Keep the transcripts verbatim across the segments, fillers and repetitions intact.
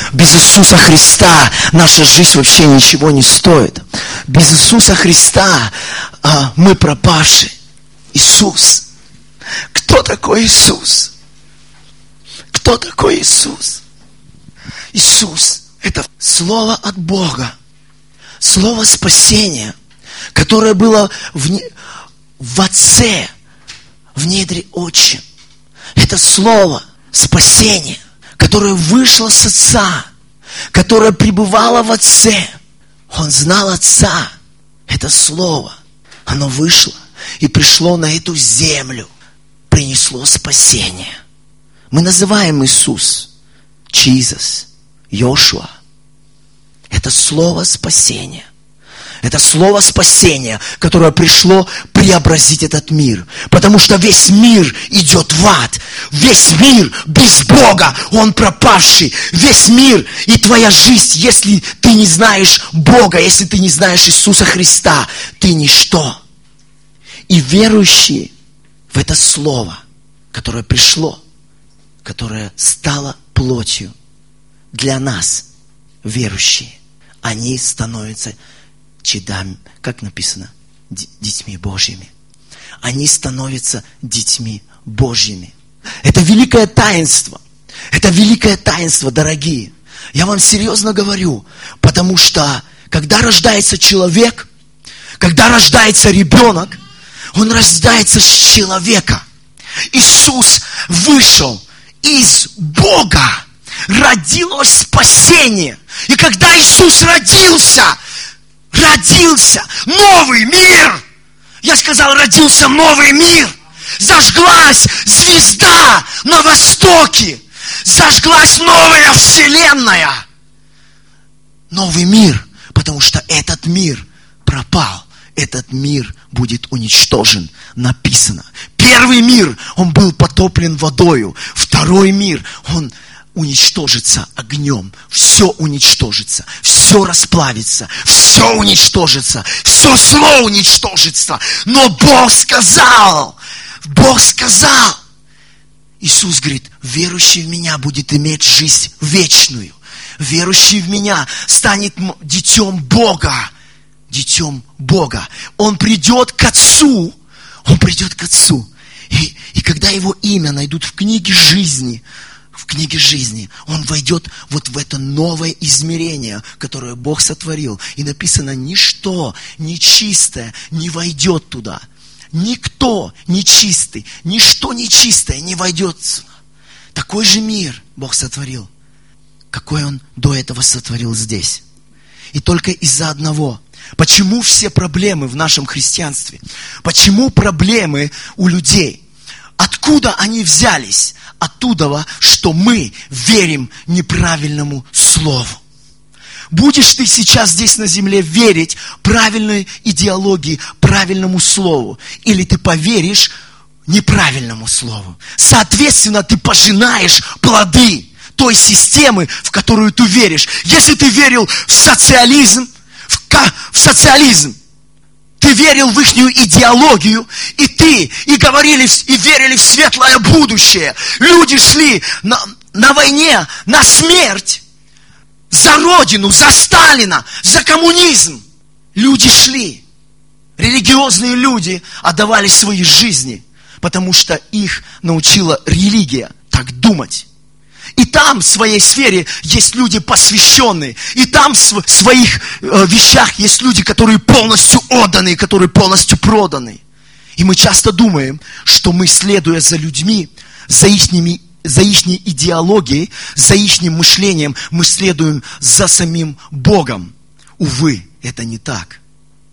Без Иисуса Христа наша жизнь вообще ничего не стоит. Без Иисуса Христа а, мы пропавшие. Иисус. Кто такой Иисус? Кто такой Иисус? Иисус – это Слово от Бога. Слово спасения, которое было в, не, в Отце, в недре Отче. Это Слово спасения, которое вышло с Отца, которое пребывало в Отце. Он знал Отца. Это Слово, оно вышло и пришло на эту землю, принесло спасение. Мы называем Иисус, Jesus, Йошуа. Это Слово спасения. Это Слово спасения, которое пришло преобразить этот мир. Потому что весь мир идет в ад. Весь мир без Бога, он пропавший. Весь мир и твоя жизнь, если ты не знаешь Бога, если ты не знаешь Иисуса Христа, ты ничто. И верующие в это Слово, которое пришло, которое стало плотью для нас, верующие, они становятся чадами, как написано, детьми Божьими. Они становятся детьми Божьими. Это великое таинство. Это великое таинство, дорогие. Я вам серьезно говорю, потому что, когда рождается человек, когда рождается ребенок, он рождается с человека. Иисус вышел из Бога. Родилось спасение. И когда Иисус родился, родился новый мир. Я сказал, родился новый мир. Зажглась звезда на востоке. Зажглась новая вселенная. Новый мир, потому что этот мир пропал. Этот мир будет уничтожен, написано. Первый мир, он был потоплен водою. Второй мир, он уничтожится огнем. Все уничтожится. Все расплавится. Все уничтожится. Все зло уничтожится. Но Бог сказал, Бог сказал, Иисус говорит, верующий в Меня будет иметь жизнь вечную. Верующий в Меня станет детем Бога. Детем Бога. Он придет к Отцу. Он придет к Отцу. И, и когда Его имя найдут в книге жизни, в книге жизни, он войдет вот в это новое измерение, которое Бог сотворил. И написано, ничто нечистое не войдет туда. Никто нечистый, ничто нечистое не войдет сюда. Такой же мир Бог сотворил, какой Он до этого сотворил здесь. И только из-за одного. Почему все проблемы в нашем христианстве? Почему проблемы у людей? Откуда они взялись? Оттуда, что мы верим неправильному слову. Будешь ты сейчас здесь на земле верить правильной идеологии, правильному слову, или ты поверишь неправильному слову. Соответственно, ты пожинаешь плоды той системы, в которую ты веришь. Если ты верил в социализм, в, в социализм, ты верил в ихнюю идеологию, и ты, и говорили, и верили в светлое будущее. Люди шли на, на войне, на смерть, за Родину, за Сталина, за коммунизм. Люди шли. Религиозные люди отдавали свои жизни, потому что их научила религия так думать. И там в своей сфере есть люди посвященные. И там в своих э, вещах есть люди, которые полностью отданы, которые полностью проданы. И мы часто думаем, что мы, следуя за людьми, за ихними, за ихней идеологией, за ихним мышлением, мы следуем за самим Богом. Увы, это не так.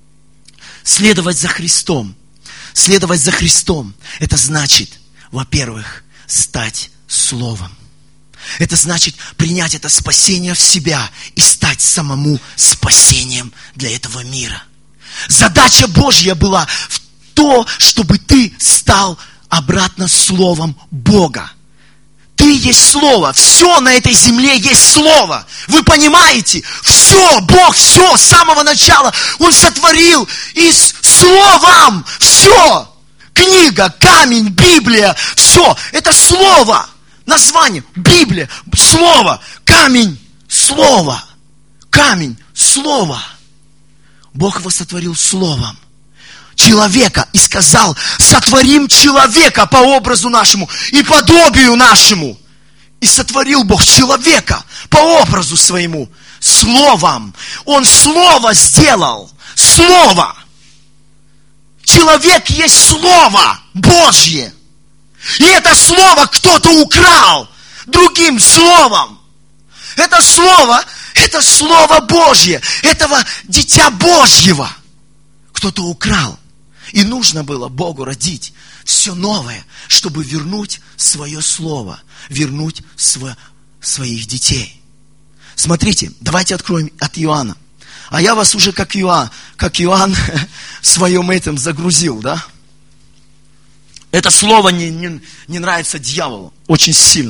Следовать за Христом. Следовать за Христом, это значит, во-первых, стать Словом. Это значит принять это спасение в себя и стать самому спасением для этого мира. Задача Божья была в то, чтобы ты стал обратно Словом Бога. Ты есть Слово. Все на этой земле есть Слово. Вы понимаете? Все, Бог, все, с самого начала Он сотворил и с Словом. Все. Книга, камень, Библия, все. Это Слово. Название, Библия, Слово, камень, Слово. Камень, Слово. Бог его сотворил Словом. Человека и сказал: сотворим человека по образу нашему и подобию нашему. И сотворил Бог человека по образу своему. Словом. Он Слово сделал. Слово. Человек есть Слово Божье. И это Слово кто-то украл другим Словом. Это Слово, это Слово Божье. Этого Дитя Божьего кто-то украл. И нужно было Богу родить все новое, чтобы вернуть свое Слово, вернуть сво, своих детей. Смотрите, давайте откроем от Иоанна. А я вас уже как Иоанн, как Иоанн в своем этом загрузил, да? Это слово не, не, не нравится дьяволу очень сильно.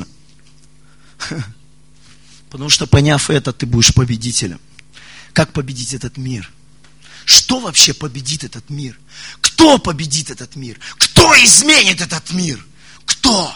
Потому что, поняв это, ты будешь победителем. Как победить этот мир? Что вообще победит этот мир? Кто победит этот мир? Кто изменит этот мир? Кто?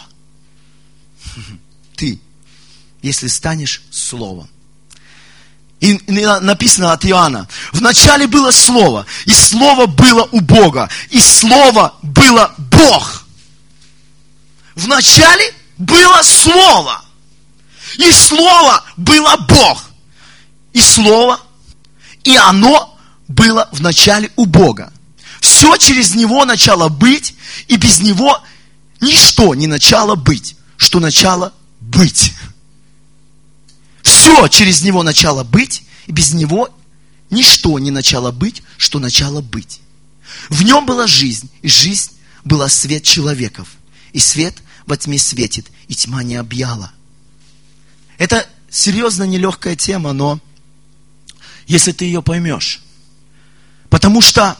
Ты, если станешь Словом. И написано от Иоанна: вначале было Слово, и Слово было у Бога, и Слово было Бог. Вначале было Слово, и Слово было Бог. И Слово, и оно было в начале у Бога. Все через Него начало быть, и без Него ничто не начало быть, что начало быть. Все через Него начало быть, и без Него ничто не начало быть, что начало быть. В Нем была жизнь, и жизнь была свет человеков. И свет во тьме светит, и тьма не объяла. Это серьезно нелегкая тема, но если ты ее поймешь. Потому что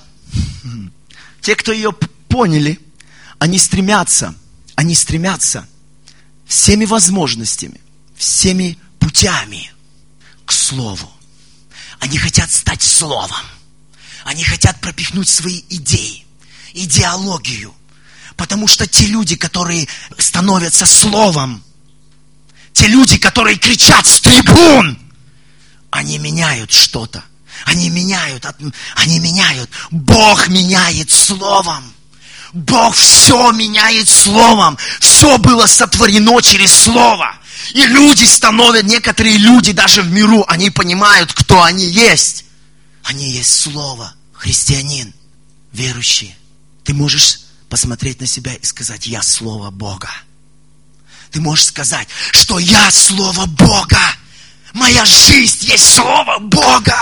те, кто ее поняли, они стремятся, они стремятся всеми возможностями, всеми путями к Слову. Они хотят стать Словом. Они хотят пропихнуть свои идеи, идеологию. Потому что те люди, которые становятся Словом, те люди, которые кричат с трибун, они меняют что-то. Они меняют, они меняют. Бог меняет Словом. Бог все меняет Словом. Все было сотворено через Слово. И люди становятся, некоторые люди даже в миру, они понимают, кто они есть. Они есть Слово. Христианин, верующий. Ты можешь посмотреть на себя и сказать: я Слово Бога. Ты можешь сказать, что я Слово Бога. Моя жизнь есть Слово Бога.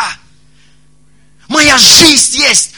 Моя жизнь есть,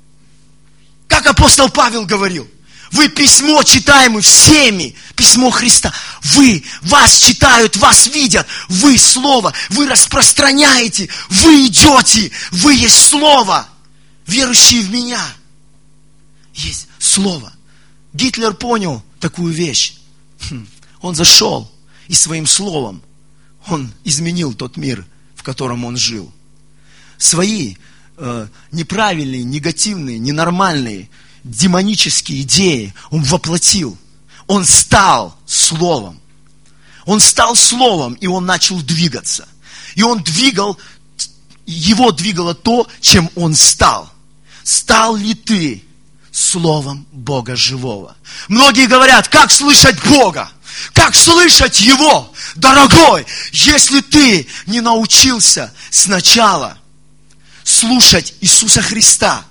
как апостол Павел говорил, вы письмо читаемое всеми, письмо Христа. Вы, вас читают, вас видят, вы Слово, вы распространяете, вы идете, вы есть Слово, верующие в меня. Есть Слово. Гитлер понял такую вещь. Он зашел и своим словом он изменил тот мир, в котором он жил. Свои э, неправильные, негативные, ненормальные, демонические идеи он воплотил. Он стал Словом. Он стал Словом, и он начал двигаться. И он двигал, его двигало то, чем он стал. Стал ли ты Словом Бога живого? Многие говорят: как слышать Бога? Как слышать Его? Дорогой, если ты не научился сначала слушать Иисуса Христа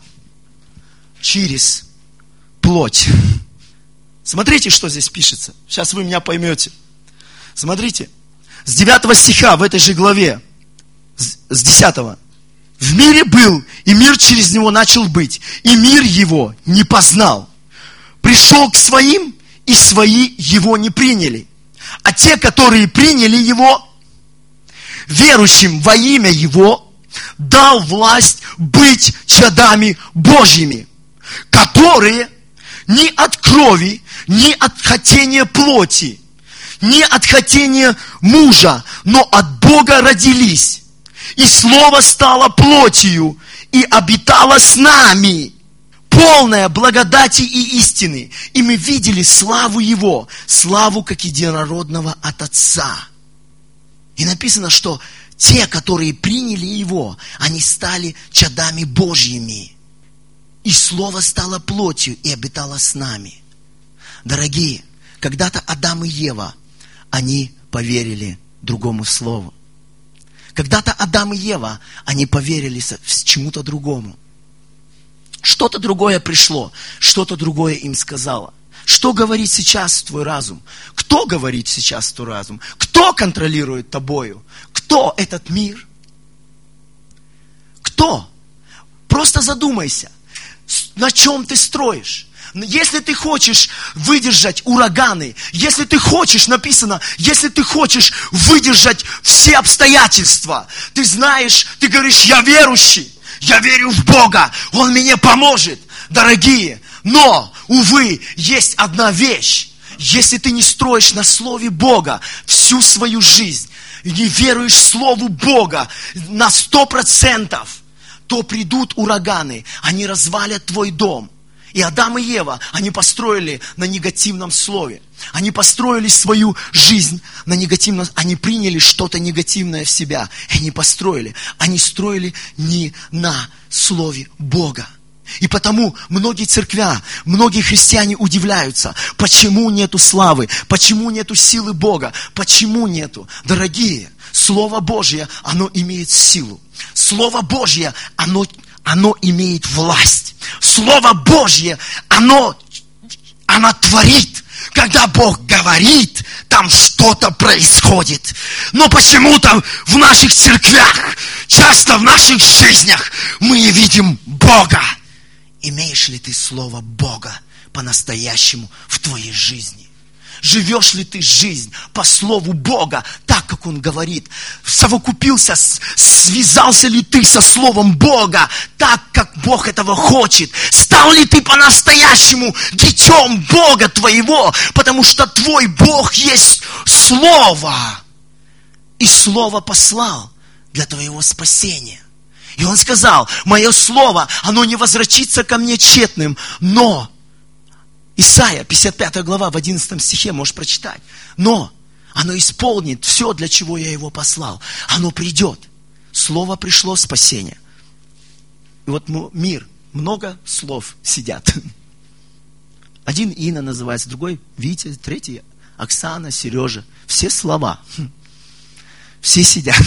через плоть. Смотрите, что здесь пишется. Сейчас вы меня поймете. Смотрите. С девятого стиха в этой же главе, с десятого. В мире был, и мир через него начал быть, и мир его не познал. Пришел к своим, и свои его не приняли. А те, которые приняли его, верующим во имя его, дал власть быть чадами Божьими, которые ни от крови, ни от хотения плоти, ни от хотения мужа, но от Бога родились. И Слово стало плотью и обитало с нами, полная благодати и истины. И мы видели славу Его, славу как единородного от Отца. И написано, что те, которые приняли Его, они стали чадами Божьими. И Слово стало плотью и обитало с нами. Дорогие, когда-то Адам и Ева, они поверили другому слову. Когда-то Адам и Ева, они поверили чему-то другому. Что-то другое пришло, что-то другое им сказало. Что говорит сейчас твой разум? Кто говорит сейчас твой разум? Кто контролирует тобою? Кто этот мир? Кто? Просто задумайся, на чем ты строишь. Если ты хочешь выдержать ураганы, если ты хочешь, написано, если ты хочешь выдержать все обстоятельства, ты знаешь, ты говоришь, я верующий, я верю в Бога, Он мне поможет, дорогие. Но, увы, есть одна вещь. Если ты не строишь на Слове Бога всю свою жизнь, не веруешь Слову Бога на сто процентов, то придут ураганы, они развалят твой дом. И Адам и Ева, они построили на негативном слове. Они построили свою жизнь на негативном, они приняли что-то негативное в себя. И они построили. Они строили не на Слове Бога. И потому многие церквя, многие христиане удивляются, почему нету славы, почему нету силы Бога, почему нету. Дорогие, Слово Божье, оно имеет силу. Слово Божье, оно, оно имеет власть. Слово Божье, оно, оно творит. Когда Бог говорит, там что-то происходит. Но почему-то в наших церквях, часто в наших жизнях мы не видим Бога. Имеешь ли ты Слово Бога по-настоящему в твоей жизни? Живешь ли ты жизнь по Слову Бога, так, как Он говорит? Совокупился, связался ли ты со Словом Бога, так, как Бог этого хочет? Стал ли ты по-настоящему детем Бога твоего? Потому что твой Бог есть Слово. И Слово послал для твоего спасения. И Он сказал, мое Слово, оно не возвратится ко мне тщетным, но... Исайя, пятьдесят пятая глава, в одиннадцатом стихе, можешь прочитать. Но оно исполнит все, для чего я его послал. Оно придет. Слово пришло, спасение. И вот мир, много слов сидят. Один Инна называется, другой Витя, третий Оксана, Сережа. Все слова. Все сидят.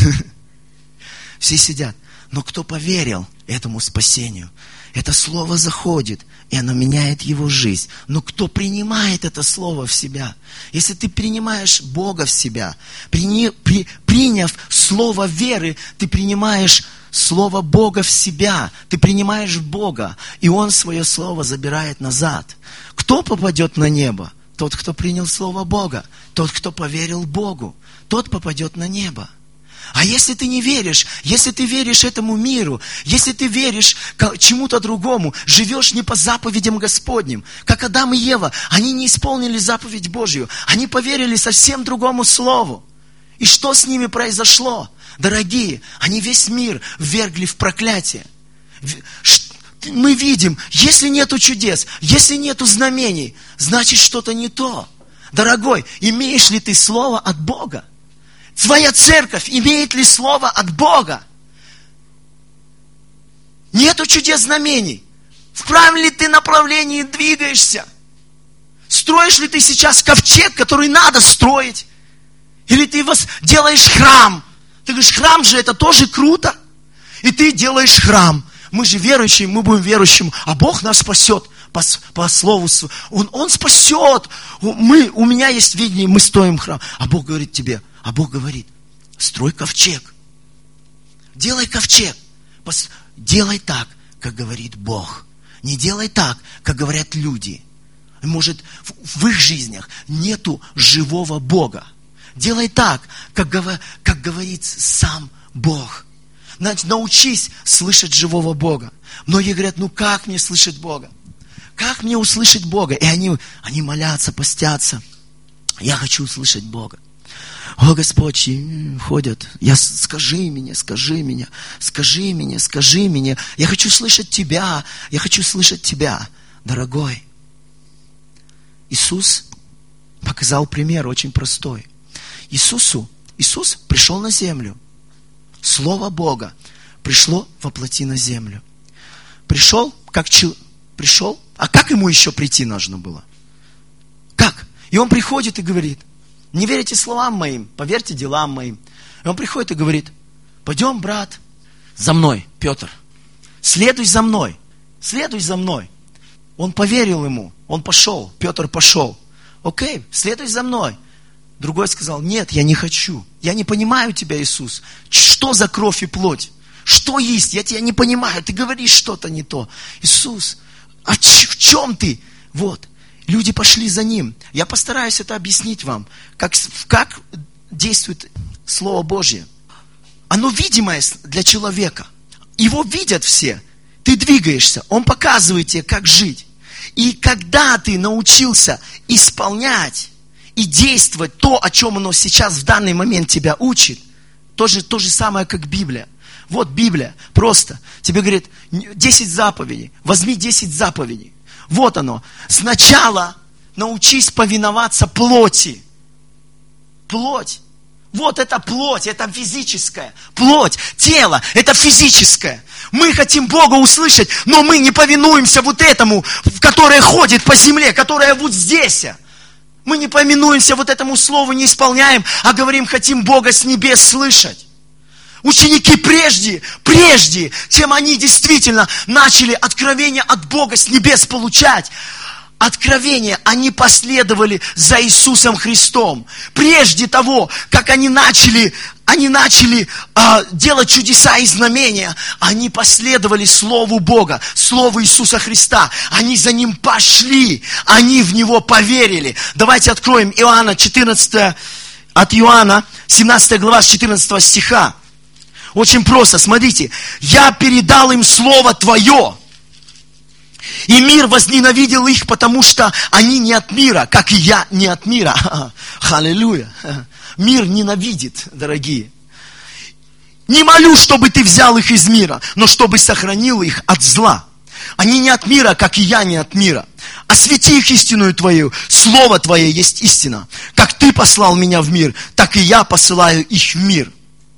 Все сидят. Но кто поверил этому спасению? Это слово заходит, и оно меняет его жизнь. Но кто принимает это слово в себя? Если ты принимаешь Бога в себя, прини, при, приняв слово веры, ты принимаешь слово Бога в себя. Ты принимаешь Бога, и Он свое слово забирает назад. Кто попадет на небо? Тот, кто принял слово Бога. Тот, кто поверил Богу. Тот попадет на небо. А если ты не веришь, если ты веришь этому миру, если ты веришь чему-то другому, живешь не по заповедям Господним, как Адам и Ева, они не исполнили заповедь Божью, они поверили совсем другому слову. И что с ними произошло? Дорогие, они весь мир ввергли в проклятие. Мы видим, если нету чудес, если нету знамений, значит что-то не то. Дорогой, имеешь ли ты слово от Бога? Твоя церковь имеет ли слово от Бога? Нету чудес, знамений. В правильном ли ты направлении двигаешься? Строишь ли ты сейчас ковчег, который надо строить? Или ты делаешь храм? Ты говоришь, храм же это тоже круто. И ты делаешь храм. Мы же верующие, мы будем верующим, а Бог нас спасет. По, по слову, он, он спасет. Мы, у меня есть видение, мы строим храм. А Бог говорит тебе, а Бог говорит, строй ковчег. Делай ковчег. Делай так, как говорит Бог. Не делай так, как говорят люди. Может, в их жизнях нету живого Бога. Делай так, как, как говорит сам Бог. Научись слышать живого Бога. Многие говорят, ну как мне слышать Бога? Как мне услышать Бога? И они, они молятся, постятся. Я хочу услышать Бога. О, Господь, ходят. Я, скажи мне, скажи мне, скажи мне, скажи мне. Я хочу слышать Тебя. Я хочу слышать Тебя, дорогой. Иисус показал пример очень простой. Иисусу, Иисус пришел на землю. Слово Бога пришло воплоти на землю. Пришел, как чел... пришел, а как ему еще прийти нужно было? Как? И он приходит и говорит: не верите словам моим, поверьте делам моим. И он приходит и говорит: пойдем, брат, за мной, Петр. Следуй за мной, следуй за мной. Он поверил ему, он пошел, Петр пошел. Окей, следуй за мной. Другой сказал: нет, я не хочу. Я не понимаю тебя, Иисус. Что за кровь и плоть? Что есть? Я тебя не понимаю. Ты говоришь что-то не то. Иисус, а ч- в чем ты? Вот. Люди пошли за ним. Я постараюсь это объяснить вам. Как, как действует Слово Божье. Оно видимое для человека. Его видят все. Ты двигаешься. Он показывает тебе, как жить. И когда ты научился исполнять и действовать то, о чем оно сейчас в данный момент тебя учит, то же, то же самое, как Библия. Вот Библия, просто. Тебе говорит, десять заповедей. Возьми десять заповедей. Вот оно. Сначала научись повиноваться плоти. Плоть. Вот это плоть, это физическое. Плоть, тело, это физическое. Мы хотим Бога услышать, но мы не повинуемся вот этому, которое ходит по земле, которое вот здесь. Мы не повинуемся вот этому слову, не исполняем, а говорим, хотим Бога с небес слышать. Ученики прежде, прежде, чем они действительно начали откровение от Бога с небес получать, откровение, они последовали за Иисусом Христом. Прежде того, как они начали, они начали э, делать чудеса и знамения, они последовали Слову Бога, Слову Иисуса Христа. Они за Ним пошли, они в Него поверили. Давайте откроем Иоанна четырнадцатая, от Иоанна, семнадцатая глава, с четырнадцатого стиха. Очень просто, смотрите. «Я передал им Слово Твое, и мир возненавидел их, потому что они не от мира, как и я не от мира». Аллилуйя. Мир ненавидит, дорогие. «Не молю, чтобы Ты взял их из мира, но чтобы сохранил их от зла. Они не от мира, как и я не от мира. Освети их истинную Твою, Слово Твое есть истина. Как Ты послал меня в мир, так и я посылаю их в мир».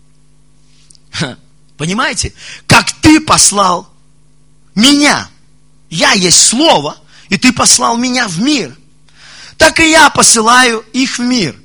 Понимаете? Как Ты послал меня. Я есть Слово, и Ты послал меня в мир. Так и я посылаю их в мир.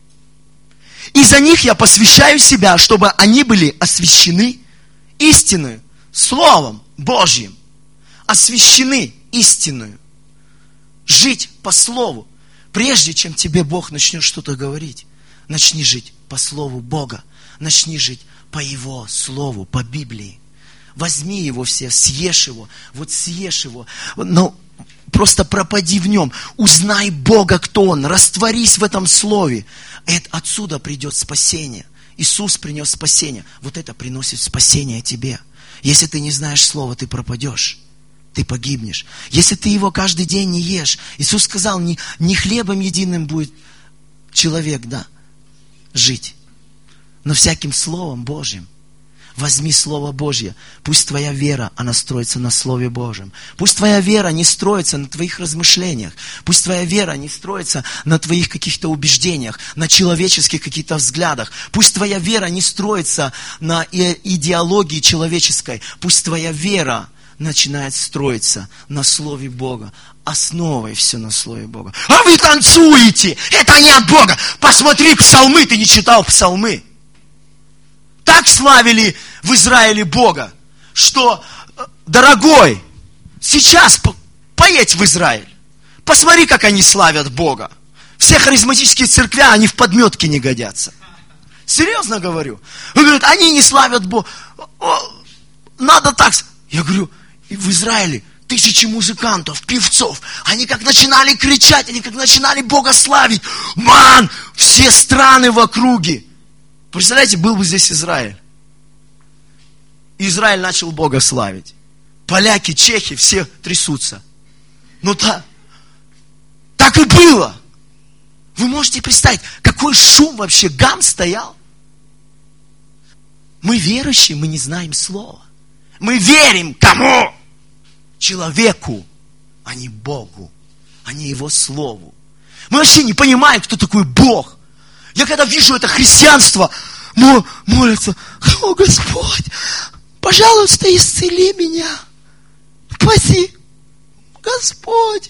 И за них я посвящаю себя, чтобы они были освящены истиною, Словом Божьим. Освящены истинную. Жить по Слову. Прежде чем тебе Бог начнет что-то говорить, начни жить по Слову Бога. Начни жить по Его Слову, по Библии. Возьми его все, съешь его, вот съешь его, но просто пропади в нем, узнай Бога, кто Он, растворись в этом Слове. И отсюда придет спасение. Иисус принес спасение. Вот это приносит спасение тебе. Если ты не знаешь Слова, ты пропадешь, ты погибнешь. Если ты его каждый день не ешь, Иисус сказал, не, не хлебом единым будет человек, да, жить, но всяким Словом Божьим. Возьми Слово Божье. Пусть твоя вера, она строится на Слове Божьем. Пусть твоя вера не строится на твоих размышлениях. Пусть твоя вера не строится на твоих каких-то убеждениях, на человеческих каких-то взглядах. Пусть твоя вера не строится на идеологии человеческой. Пусть твоя вера начинает строиться на Слове Бога. Основой все на Слове Бога. А вы танцуете! Это не от Бога! Посмотри псалмы, ты не читал псалмы. Так славили в Израиле Бога, что, дорогой, сейчас по- поедь в Израиль. Посмотри, как они славят Бога. Все харизматические церквя, они в подметке не годятся. Серьезно говорю. Он говорит, они не славят Бога. Надо так. Я говорю, и в Израиле тысячи музыкантов, певцов. Они как начинали кричать, они как начинали Бога славить. Ман, все страны в округе. Представляете, был бы здесь Израиль. Израиль начал Бога славить. Поляки, чехи, все трясутся. Ну так, так и было. Вы можете представить, какой шум вообще, гам стоял? Мы верующие, мы не знаем слова. Мы верим кому? Человеку, а не Богу, а не Его Слову. Мы вообще не понимаем, кто такой Бог. Я когда вижу это христианство, молятся: о, Господь, пожалуйста, исцели меня. Спаси. Господь.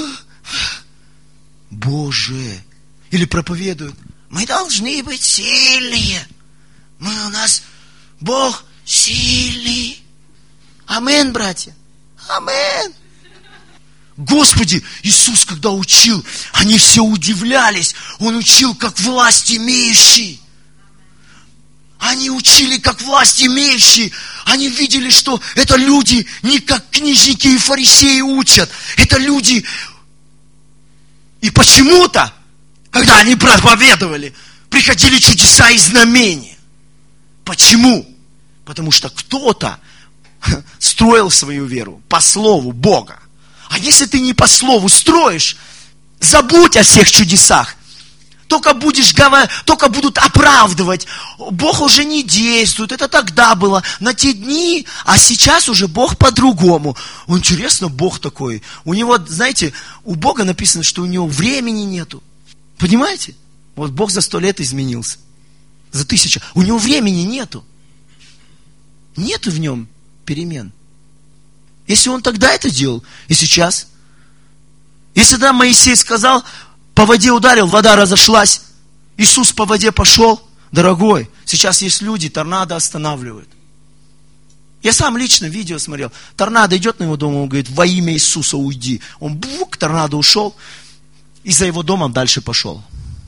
Боже. Или проповедуют: мы должны быть сильные. Мы у нас Бог сильный. Амин, братья. Амин. Господи, Иисус, когда учил, они все удивлялись. Он учил как власть имеющий. Они учили как власть имеющие. Они видели, что это люди не как книжники и фарисеи учат. Это люди. И почему-то, когда они проповедовали, приходили чудеса и знамения. Почему? Потому что кто-то строил свою веру по слову Бога. А если ты не по слову строишь, забудь о всех чудесах. Только будешь говорить, только будут оправдывать. Бог уже не действует. Это тогда было, на те дни, а сейчас уже Бог по-другому. Интересно, Бог такой. У него, знаете, у Бога написано, что у него времени нету. Понимаете? Вот Бог за сто лет изменился. За тысячу. У него времени нету. Нету в нем перемен. Если он тогда это делал, и сейчас. Если тогда Моисей сказал, по воде ударил, вода разошлась, Иисус по воде пошел, дорогой, сейчас есть люди, торнадо останавливают. Я сам лично видео смотрел, торнадо идет на его дом, он говорит: во имя Иисуса уйди. Он бук, торнадо ушел, и за его домом дальше пошел.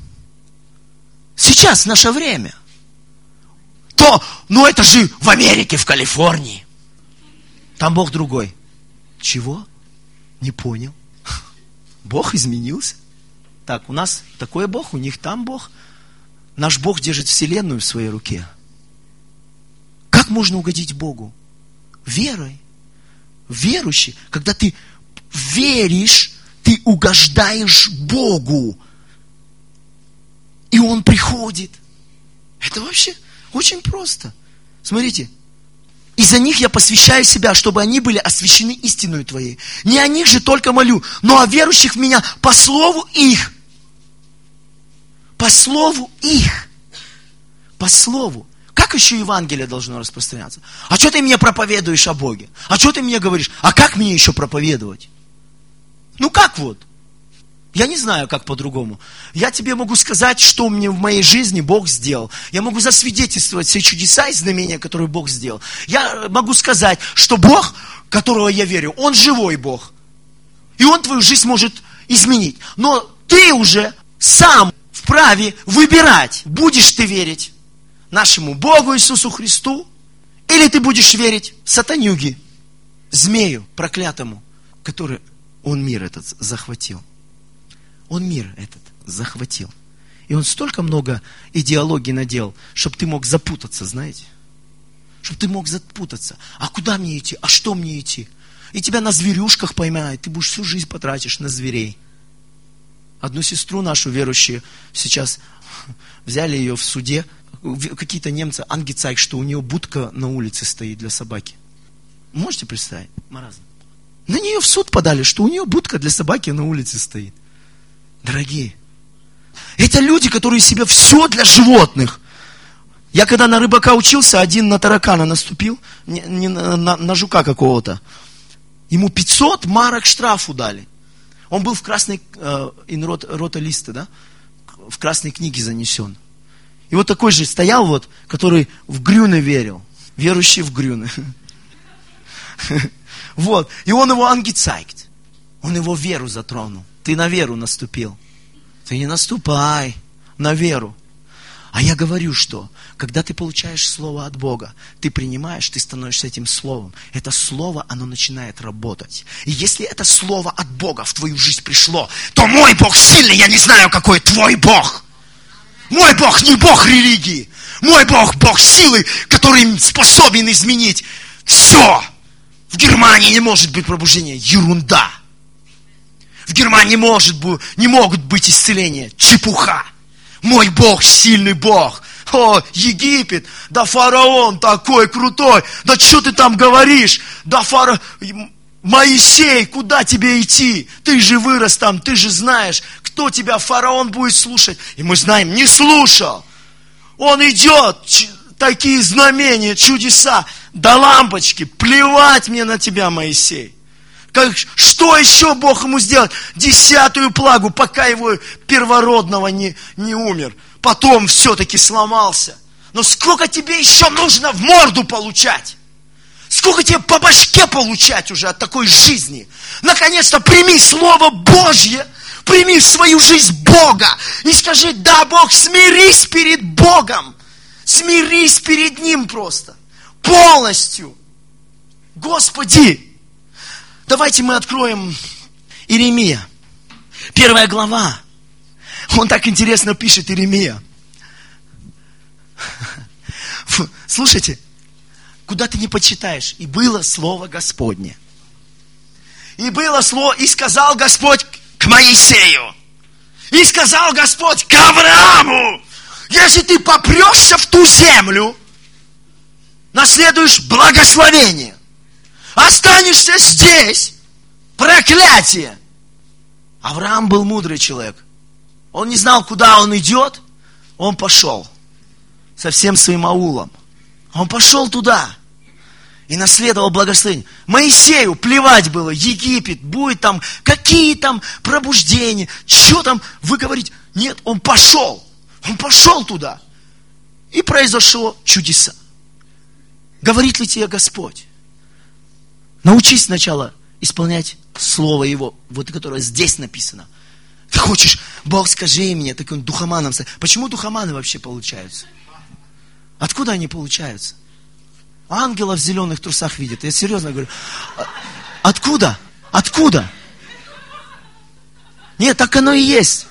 Сейчас наше время. То, ну это же в Америке, в Калифорнии. Там Бог другой. Чего? Не понял. Бог изменился. Так, у нас такой Бог, у них там Бог. Наш Бог держит вселенную в своей руке. Как можно угодить Богу? Верой. Верующий. Когда ты веришь, ты угождаешь Богу. И Он приходит. Это вообще очень просто. Смотрите. Из-за них я посвящаю себя, чтобы они были освящены истиною Твоей. Не о них же только молю, но о верующих в Меня по слову их. По слову их. По слову. Как еще Евангелие должно распространяться? А что ты мне проповедуешь о Боге? А что ты мне говоришь? А как мне еще проповедовать? Ну как вот? Я не знаю, как по-другому. Я тебе могу сказать, что мне в моей жизни Бог сделал. Я могу засвидетельствовать все чудеса и знамения, которые Бог сделал. Я могу сказать, что Бог, которого я верю, Он живой Бог. И Он твою жизнь может изменить. Но ты уже сам вправе выбирать, будешь ты верить нашему Богу Иисусу Христу, или ты будешь верить сатанюге, змею проклятому, который Он мир этот захватил. Он мир этот захватил. И он столько много идеологий наделал, чтобы ты мог запутаться, знаете? Чтобы ты мог запутаться. А куда мне идти? А что мне идти? И тебя на зверюшках поймают. Ты будешь всю жизнь потратишь на зверей. Одну сестру нашу верующую сейчас взяли ее в суде. Какие-то немцы, ангицайк, что у нее будка на улице стоит для собаки. Можете представить? Маразм. На нее в суд подали, что у нее будка для собаки на улице стоит. Дорогие, это люди, которые себе все для животных. Я когда на рыбака учился, один на таракана наступил, не, не на, на, на жука какого-то. Ему пятьсот марок штрафу дали. Он был в красной, э, инрот, рота листы, да? В красной книге занесен. И вот такой же стоял вот, который в Грюне верил. Верующий в Грюне. Вот. И он его ангицайкт. Он его веру затронул. Ты на веру наступил. Ты не наступай на веру. А я говорю, что когда ты получаешь слово от Бога, ты принимаешь, ты становишься этим словом. Это слово, оно начинает работать. И если это слово от Бога в твою жизнь пришло, то мой Бог сильный, я не знаю, какой твой Бог. Мой Бог не Бог религии. Мой Бог, Бог силы, который способен изменить все. В Германии не может быть пробуждения. Ерунда. В Германии не, может, не могут быть исцеления. Чепуха. Мой Бог, сильный Бог. О, Египет, да фараон такой крутой. Да что ты там говоришь? Да фараон... Моисей, куда тебе идти? Ты же вырос там, ты же знаешь, кто тебя, фараон, будет слушать. И мы знаем, не слушал. Он идет, такие знамения, чудеса, да лампочки, плевать мне на тебя, Моисей. Как, что еще Бог ему сделать? Десятую плагу, пока его первородного не, не умер. Потом все-таки сломался. Но сколько тебе еще нужно в морду получать? Сколько тебе по башке получать уже от такой жизни? Наконец-то прими Слово Божье, прими в свою жизнь Бога и скажи: да, Бог, смирись перед Богом. Смирись перед Ним просто. Полностью. Господи, давайте мы откроем Иеремия. Первая глава. Он так интересно пишет, Иеремия. Слушайте, куда ты не почитаешь. И было слово Господне. И было слово, и сказал Господь к Моисею. И сказал Господь к Аврааму: если ты попрешься в ту землю, наследуешь благословение. Останешься здесь, проклятие. Авраам был мудрый человек. Он не знал, куда он идет. Он пошел со всем своим аулом. Он пошел туда и наследовал благословение. Моисею плевать было, Египет, будет там, какие там пробуждения, что там вы говорите. Нет, он пошел. Он пошел туда. И произошло чудеса. Говорит ли тебе Господь? Научись сначала исполнять Слово Его, вот которое здесь написано. Ты хочешь, Бог, скажи мне, таким духоманом. Почему духоманы вообще получаются? Откуда они получаются? Ангелов в зеленых трусах видят. Я серьезно говорю. Откуда? Откуда? Нет, так оно и есть.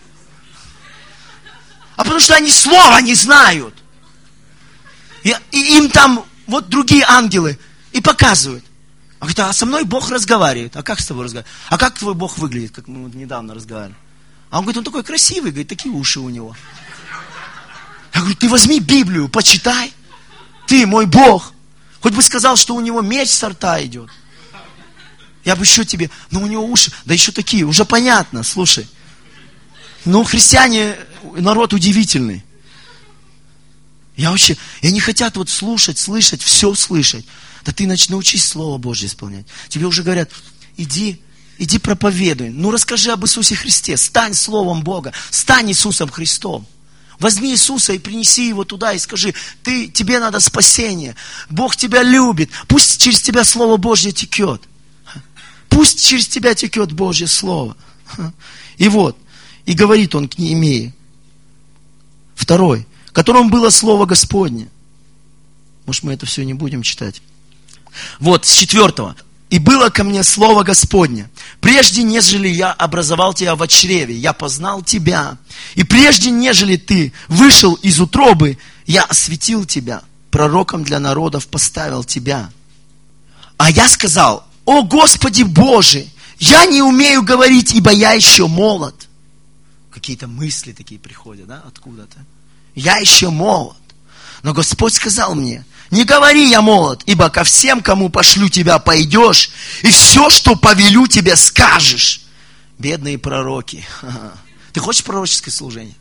А потому что они слова не знают. И, и им там вот другие ангелы и показывают. А говорит: а со мной Бог разговаривает. А как с тобой разговаривает? А как твой Бог выглядит, как мы вот недавно разговаривали? А он говорит: он такой красивый, говорит, такие уши у него. Я говорю: ты возьми Библию, почитай. Ты, мой Бог. Хоть бы сказал, что у него меч со рта идет. Я бы еще тебе, ну у него уши, да еще такие, уже понятно, слушай. Ну, христиане, народ удивительный. Я вообще, и они хотят вот слушать, слышать, все слышать. Да ты начни, научись Слово Божье исполнять. Тебе уже говорят: иди, иди проповедуй. Ну расскажи об Иисусе Христе. Стань Словом Бога. Стань Иисусом Христом. Возьми Иисуса и принеси Его туда и скажи: ты, тебе надо спасение. Бог тебя любит. Пусть через тебя Слово Божье текет. Пусть через тебя текет Божье Слово. И вот, и говорит он к Неемии. Второй, которому было Слово Господне. Может, мы это все не будем читать. Вот, с четвертого. И было ко мне Слово Господне: прежде, нежели я образовал тебя в чреве, я познал тебя. И прежде, нежели ты вышел из утробы, я осветил тебя, пророком для народов поставил тебя. А я сказал: о Господи Боже, я не умею говорить, ибо я еще молод. Какие-то мысли такие приходят, да, откуда-то. Я еще молод. Но Господь сказал мне: не говори, я молод, ибо ко всем, кому пошлю тебя, пойдешь, и все, что повелю тебе, скажешь. Бедные пророки. Ты хочешь пророческое служение?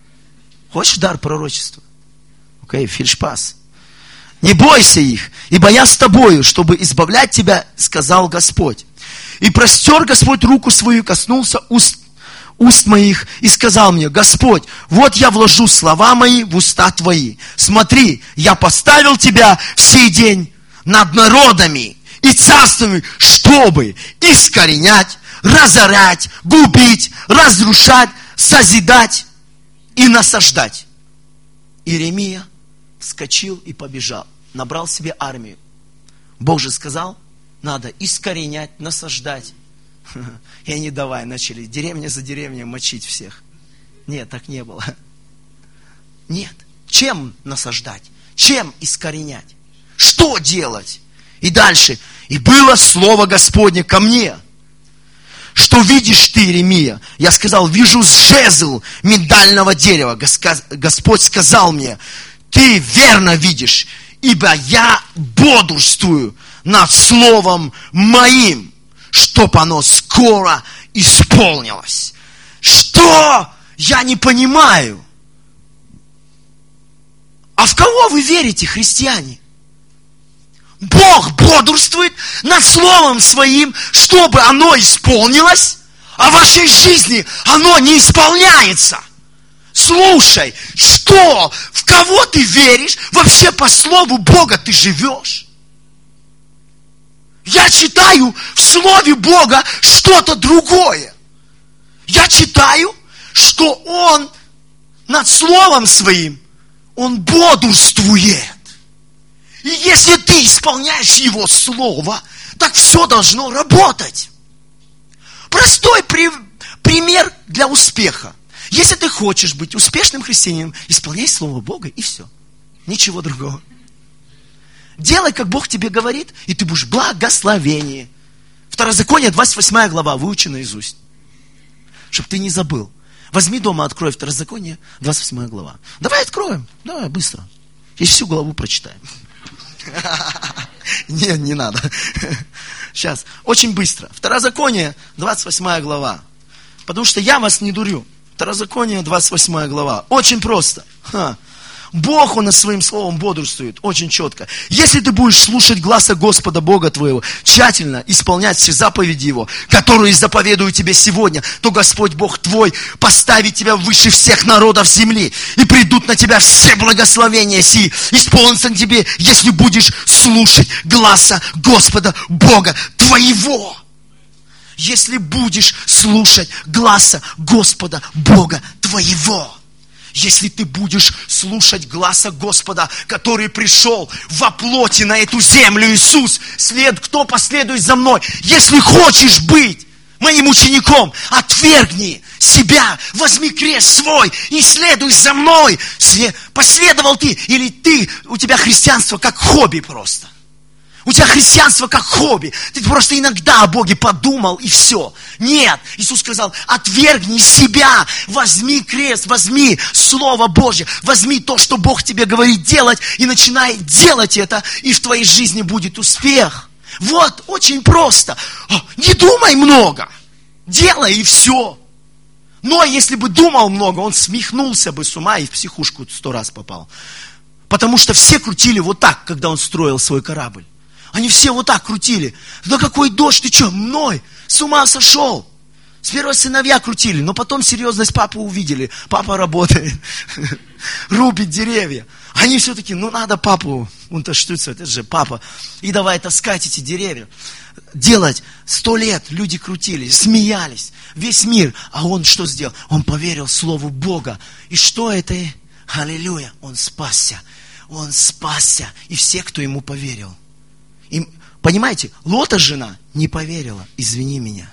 Хочешь дар пророчества? Окей, okay, фельдшпас. Не бойся их, ибо я с тобою, чтобы избавлять тебя, сказал Господь. И простер Господь руку свою, коснулся уст, уст моих и сказал мне: Господь, вот я вложу слова мои в уста твои. Смотри, я поставил тебя в сей день над народами и царствами, чтобы искоренять, разорять, губить, разрушать, созидать и насаждать. Иеремия вскочил и побежал, набрал себе армию. Бог же сказал: надо искоренять, насаждать. И они давай начали деревня за деревней мочить всех. Нет, так не было. Нет. Чем насаждать? Чем искоренять? Что делать? И дальше. И было слово Господне ко мне. Что видишь ты, Иеремия? Я сказал: вижу жезл миндального дерева. Господь сказал мне: ты верно видишь, ибо я бодрствую над словом моим, чтоб оно скоро исполнилось. Что? Я не понимаю. А в кого вы верите, христиане? Бог бодрствует над Словом Своим, чтобы оно исполнилось, а в вашей жизни оно не исполняется. Слушай, что, в кого ты веришь? Вообще по Слову Бога ты живешь? Я читаю в Слове Бога что-то другое. Я читаю, что Он над Словом Своим, Он бодрствует. И если ты исполняешь Его Слово, так все должно работать. Простой при, пример для успеха. Если ты хочешь быть успешным христианином, исполняй Слово Бога и все. Ничего другого. Делай, как Бог тебе говорит, и ты будешь благословение. Второзаконие, двадцать восьмая глава, выучи наизусть. Чтобы ты не забыл. Возьми дома, открой Второзаконие, двадцать восьмая глава. Давай откроем. Давай, быстро. И всю главу прочитаем. Не, не надо. Сейчас, очень быстро. Второзаконие, двадцать восьмая глава. Потому что я вас не дурю. Второзаконие, двадцать восьмая глава. Очень просто. Ха. Бог, Он над Своим Словом бодрствует. Очень четко. Если ты будешь слушать гласа Господа Бога твоего, тщательно исполнять все заповеди Его, которые заповедую тебе сегодня, то Господь Бог твой поставит тебя выше всех народов земли. И придут на тебя все благословения сии. Исполнится тебе, если будешь слушать гласа Господа Бога твоего. Если будешь слушать гласа Господа Бога твоего. Если ты будешь слушать гласа Господа, который пришел во плоти на эту землю, Иисус, след, кто последует за мной? Если хочешь быть моим учеником, отвергни себя, возьми крест свой и следуй за мной. Последовал ты, или ты, у тебя христианство как хобби просто. У тебя христианство как хобби. Ты просто иногда о Боге подумал и все. Нет. Иисус сказал, отвергни себя, возьми крест, возьми Слово Божье, возьми то, что Бог тебе говорит делать, и начинай делать это, и в твоей жизни будет успех. Вот, очень просто. Не думай много. Делай и все. Но если бы думал много, он смехнулся бы с ума и в психушку сто раз попал. Потому что все крутили вот так, когда он строил свой корабль. Они все вот так крутили. Да какой дождь, ты что, мной? С ума сошел. Сперва сыновья крутили, но потом серьезность папы увидели. Папа работает, рубит деревья. Они все-таки, ну надо папу, он-то штуцер, это же папа. И давай таскать эти деревья. Делать. Сто лет люди крутили, смеялись. Весь мир. А он что сделал? Он поверил Слову Бога. И что это? Аллилуйя. Он спасся. Он спасся. И все, кто ему поверил. И, понимаете, Лота жена не поверила, извини меня.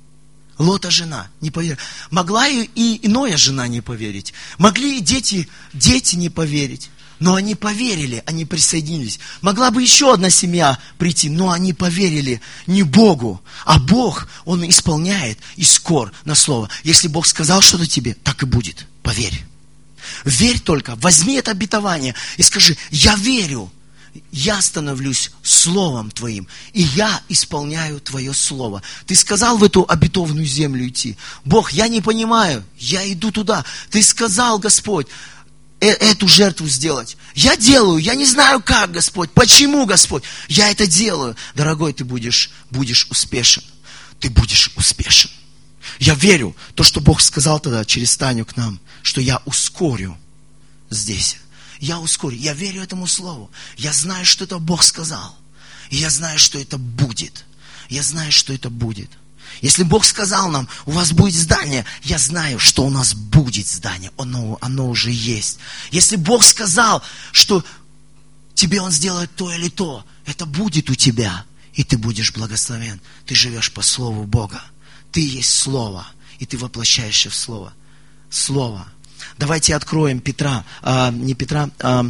Лота жена не поверила. Могла и, и иная жена не поверить. Могли и дети, дети не поверить. Но они поверили, они присоединились. Могла бы еще одна семья прийти, но они поверили не Богу, а Бог, Он исполняет и скор на слово. Если Бог сказал что-то тебе, так и будет. Поверь. Верь только, возьми это обетование и скажи, я верю. Я становлюсь Словом Твоим, и я исполняю Твое Слово. Ты сказал в эту обетованную землю идти. Бог, я не понимаю, я иду туда. Ты сказал, Господь, э- эту жертву сделать. Я делаю, я не знаю как, Господь, почему, Господь. Я это делаю. Дорогой, ты будешь, будешь успешен. Ты будешь успешен. Я верю, то, что Бог сказал тогда через Таню к нам, что я ускорю здесь. Я ускорю. Я верю этому слову. Я знаю, что это Бог сказал. И я знаю, что это будет. Я знаю, что это будет. Если Бог сказал нам, у вас будет здание, я знаю, что у нас будет здание. Оно, оно уже есть. Если Бог сказал, что тебе Он сделает то или то, это будет у тебя. И ты будешь благословен. Ты живешь по слову Бога. Ты есть Слово. И ты воплощаешься в Слово. Слово. Давайте откроем Петра, а, не Петра, а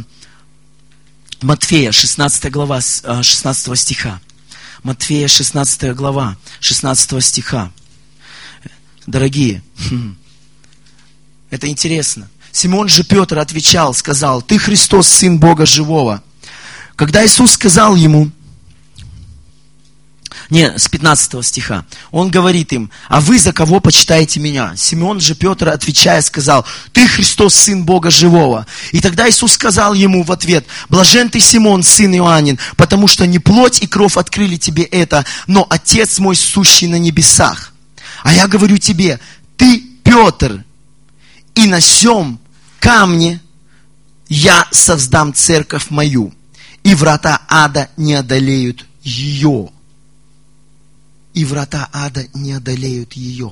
Матфея, шестнадцатая глава, шестнадцатого стиха. Матфея, шестнадцатая глава, шестнадцатого стиха. Дорогие, это интересно. Симон же Петр отвечал, сказал, ты Христос, Сын Бога Живого. Когда Иисус сказал ему, Не, с пятнадцатого стиха. Он говорит им: а вы за кого почитаете меня? Симеон же Петр, отвечая, сказал: ты Христос, Сын Бога Живого. И тогда Иисус сказал ему в ответ: блажен ты, Симон, сын Иоаннин, потому что не плоть и кровь открыли тебе это, но Отец мой, сущий на небесах. А я говорю тебе: ты Петр, и на сем камне я создам церковь мою, и врата ада не одолеют ее. И врата ада не одолеют ее.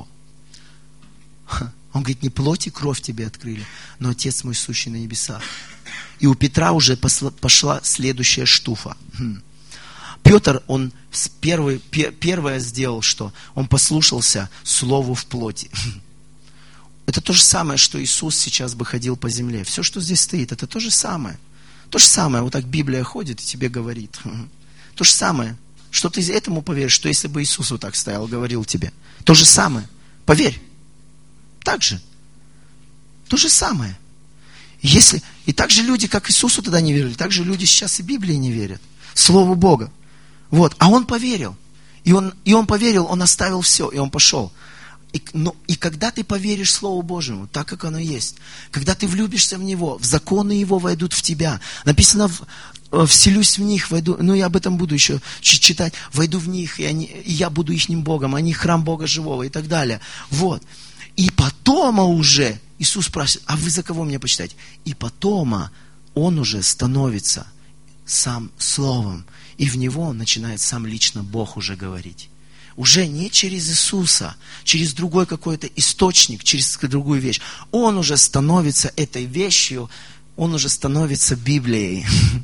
Он говорит: не плоть и кровь тебе открыли, но Отец мой, сущий на небесах. И у Петра уже пошла следующая штуфа. Петр, он первый, первое сделал, что он послушался слову в плоти. Это то же самое, что Иисус сейчас бы ходил по земле. Все, что здесь стоит, это то же самое. То же самое, вот так Библия ходит и тебе говорит. То же самое. Что ты этому поверишь, что если бы Иисус вот так стоял, говорил тебе. То же самое. Поверь. Так же. То же самое. Если... И так же люди, как Иисусу тогда не верили, так же люди сейчас и Библии не верят. Слову Бога. Вот. А он поверил. И он, и он поверил, он оставил все, и он пошел. И, ну, и когда ты поверишь Слову Божьему, так как оно есть, когда ты влюбишься в Него, в законы Его войдут в тебя. Написано, в, вселюсь в них, войду, ну я об этом буду еще читать, войду в них, и, они, и я буду ихним Богом, они храм Бога Живого и так далее. Вот. И потом уже Иисус спрашивает: а вы за кого меня почитаете? И потом Он уже становится сам Словом, и в Него начинает сам лично Бог уже говорить. Уже не через Иисуса, через другой какой-то источник, через другую вещь. Он уже становится этой вещью, он уже становится Библией.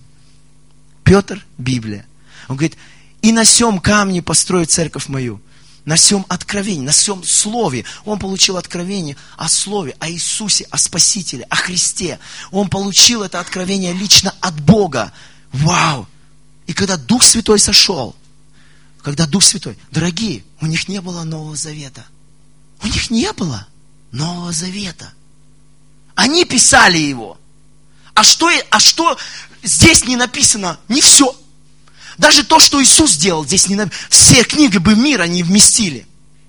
Петр – Библия. Он говорит: и на сем камне построю церковь мою. На сем откровении, на сем слове. Он получил откровение о слове, о Иисусе, о Спасителе, о Христе. Он получил это откровение лично от Бога. Вау! И когда Дух Святой сошел, Когда Дух Святой, дорогие, у них не было Нового Завета. У них не было Нового Завета. Они писали его. А что, а что здесь не написано? Не все. Даже то, что Иисус сделал, здесь не написано. Все книги бы мира не вместили.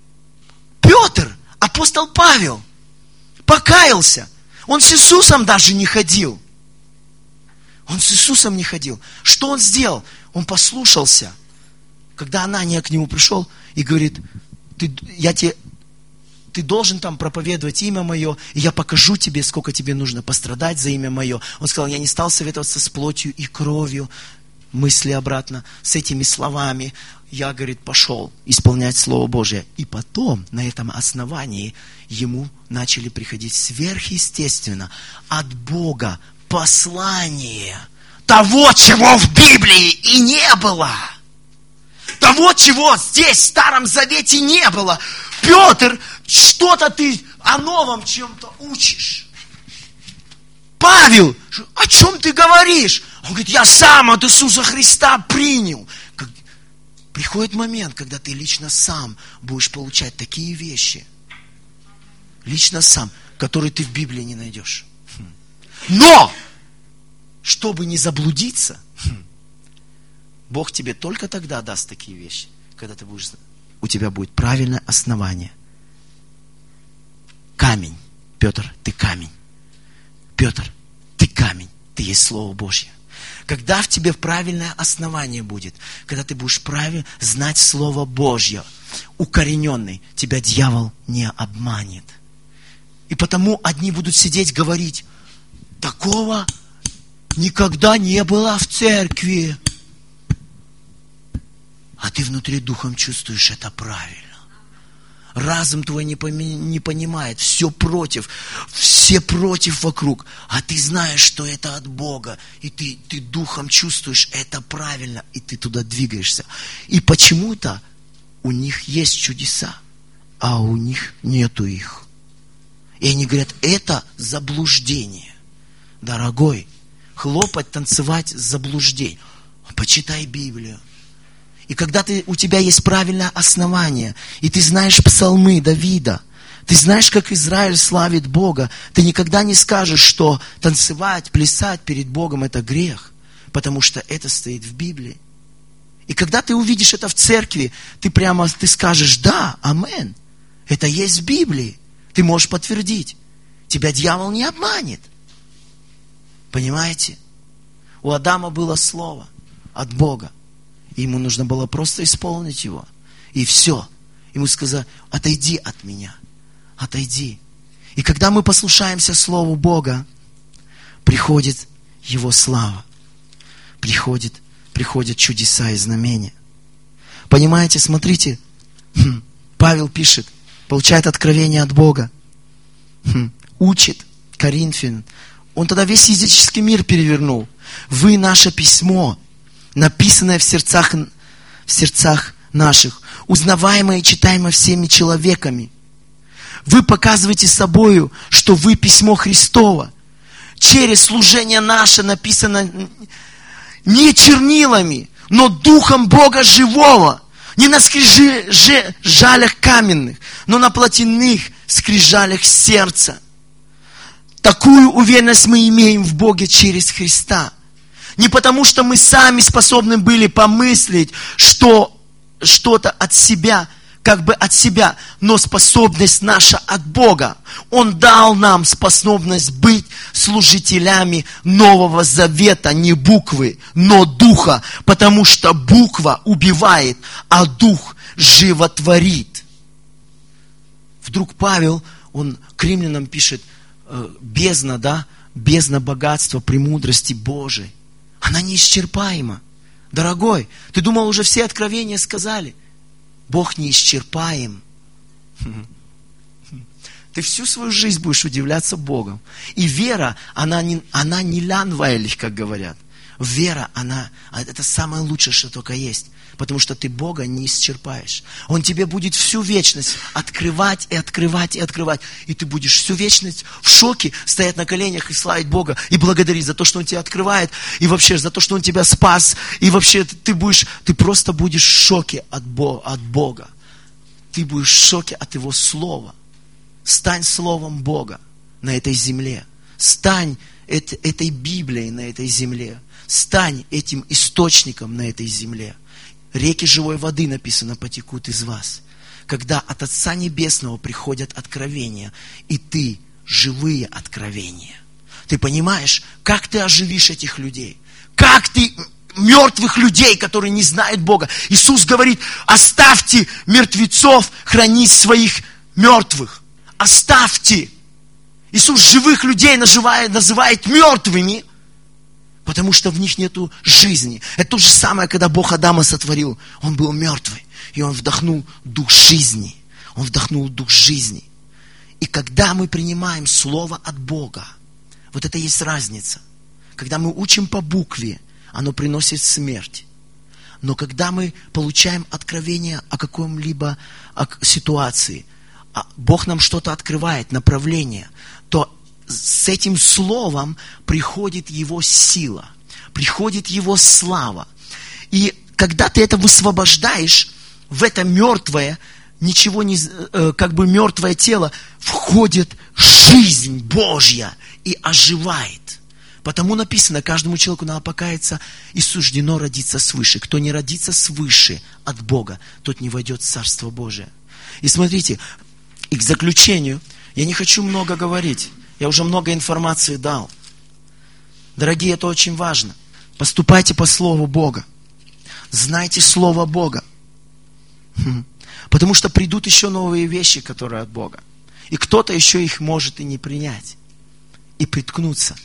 Петр, апостол Павел, покаялся. Он с Иисусом даже не ходил. Он с Иисусом не ходил. Что он сделал? Он послушался. Когда Анания к нему пришел и говорит: ты, я тебе, ты должен там проповедовать имя мое, и я покажу тебе, сколько тебе нужно пострадать за имя мое. Он сказал: я не стал советоваться с плотью и кровью. Мысли обратно с этими словами. Я, говорит, пошел исполнять Слово Божие. И потом на этом основании ему начали приходить сверхъестественно от Бога послание того, чего в Библии и не было. Того, чего здесь, в Старом Завете, не было. Петр, что-то ты о новом чем-то учишь. Павел, о чем ты говоришь? Он говорит: я сам от Иисуса Христа принял. Как... Приходит момент, когда ты лично сам будешь получать такие вещи. Лично сам, которые ты в Библии не найдешь. Но, чтобы не заблудиться, Бог тебе только тогда даст такие вещи, когда ты будешь, у тебя будет правильное основание. Камень. Петр, ты камень. Петр, ты камень. Ты есть Слово Божье. Когда в тебе правильное основание будет, когда ты будешь правильно знать Слово Божье, укорененный, тебя дьявол не обманет. И потому одни будут сидеть, говорить: такого никогда не было в церкви. А ты внутри духом чувствуешь, это правильно. Разум твой не, поми- не понимает, все против, все против вокруг. А ты знаешь, что это от Бога. И ты, ты духом чувствуешь, это правильно. И ты туда двигаешься. И почему-то у них есть чудеса, а у них нету их. И они говорят: это заблуждение. Дорогой, хлопать, танцевать заблуждение. Почитай Библию. И когда ты, у тебя есть правильное основание, и ты знаешь псалмы Давида, ты знаешь, как Израиль славит Бога, ты никогда не скажешь, что танцевать, плясать перед Богом – это грех, потому что это стоит в Библии. И когда ты увидишь это в церкви, ты прямо ты скажешь: да, амен. Это есть в Библии. Ты можешь подтвердить. Тебя дьявол не обманет. Понимаете? У Адама было слово от Бога. И ему нужно было просто исполнить его. И все. Ему сказали: отойди от меня. Отойди. И когда мы послушаемся Слову Бога, приходит Его слава. Приходит, приходят чудеса и знамения. Понимаете, смотрите, Павел пишет, получает откровение от Бога, учит Коринфян. Он тогда весь языческий мир перевернул. Вы наше письмо, написанное в сердцах, в сердцах наших, узнаваемое и читаемое всеми человеками. Вы показываете собою, что вы письмо Христово. Через служение наше написано не чернилами, но Духом Бога живого. Не на скрижалях каменных, но на плотяных скрижалях сердца. Такую уверенность мы имеем в Боге через Христа. Не потому, что мы сами способны были помыслить, что что-то от себя, как бы от себя, но способность наша от Бога. Он дал нам способность быть служителями Нового Завета, не буквы, но Духа, потому что буква убивает, а Дух животворит. Вдруг Павел, он к римлянам пишет: бездна, да, бездна богатства, премудрости Божией. Она неисчерпаема. Дорогой, ты думал, уже все откровения сказали? Бог неисчерпаем. Ты всю свою жизнь будешь удивляться Богом. И вера, она не, она не лянвайлих, как говорят. Вера, она, это самое лучшее, что только есть. Потому что ты Бога не исчерпаешь. Он тебе будет всю вечность открывать и открывать и открывать. И ты будешь всю вечность в шоке стоять на коленях и славить Бога. И благодарить за то, что Он тебя открывает. И вообще за то, что Он тебя спас. И вообще ты будешь, ты просто будешь в шоке от Бога. Ты будешь в шоке от Его Слова. Стань Словом Бога на этой земле. Стань этой Библией на этой земле. Стань этим источником на этой земле. Реки живой воды, написано, потекут из вас. Когда от Отца Небесного приходят откровения, и ты живые откровения. Ты понимаешь, как ты оживишь этих людей? Как ты мертвых людей, которые не знают Бога? Иисус говорит: оставьте мертвецов хранить своих мертвых. Оставьте. Иисус живых людей называет, называет мертвыми, потому что в них нету жизни. Это то же самое, когда Бог Адама сотворил. Он был мертвый, и Он вдохнул дух жизни. Он вдохнул дух жизни. И когда мы принимаем Слово от Бога, вот это есть разница. Когда мы учим по букве, оно приносит смерть. Но когда мы получаем откровение о каком-либо ситуации, Бог нам что-то открывает, направление, то с этим словом приходит Его сила, приходит Его слава. И когда ты это высвобождаешь, в это мертвое, ничего не, как бы мертвое тело, входит жизнь Божья и оживает. Потому написано: каждому человеку надо покаяться, и суждено родиться свыше. Кто не родится свыше от Бога, тот не войдет в Царство Божие. И смотрите, и к заключению, я не хочу много говорить. Я уже много информации дал. Дорогие, это очень важно. Поступайте по Слову Бога. Знайте Слово Бога. Потому что придут еще новые вещи, которые от Бога. И кто-то еще их может и не принять. И приткнуться.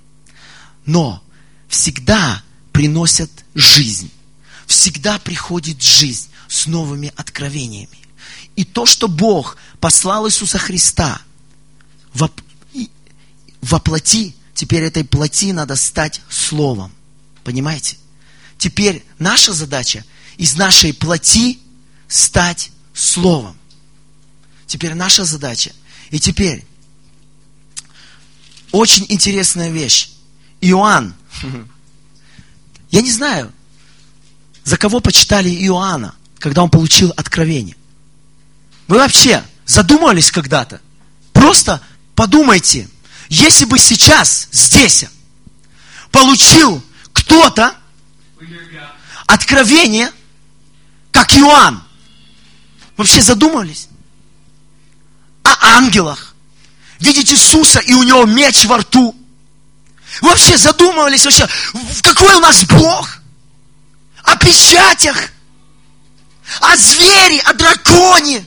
Но всегда приносят жизнь. Всегда приходит жизнь с новыми откровениями. И то, что Бог послал Иисуса Христа во, во плоти, теперь этой плоти надо стать Словом. Понимаете? Теперь наша задача из нашей плоти стать Словом. Теперь наша задача. И теперь очень интересная вещь. Иоанн. Я не знаю, за кого почитали Иоанна, когда он получил откровение. Вы вообще задумывались когда-то? Просто подумайте, если бы сейчас здесь получил кто-то Откровение, как Иоанн. Вообще задумывались о ангелах. Видеть Иисуса, и у него меч во рту. Вообще задумывались, вообще, какой у нас Бог? О печатях, о звере, о драконе,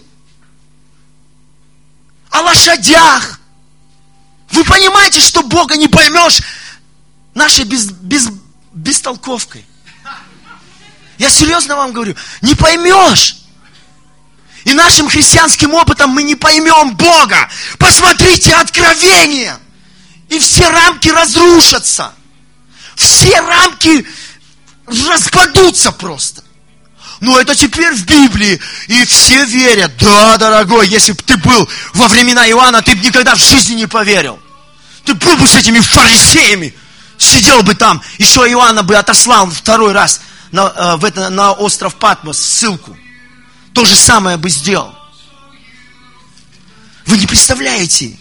о лошадях. Вы понимаете, что Бога не поймешь нашей без, без, бестолковкой? Я серьезно вам говорю, не поймешь. И нашим христианским опытом мы не поймем Бога. Посмотрите Откровение. И все рамки разрушатся. Все рамки распадутся просто. Но это теперь в Библии. И все верят. Да, дорогой, если бы ты был во времена Иоанна, ты бы никогда в жизни не поверил. Ты был бы с этими фарисеями. Сидел бы там. Еще Иоанна бы отослал второй раз на, в это, на остров Патмос ссылку. То же самое бы сделал. Вы не представляете,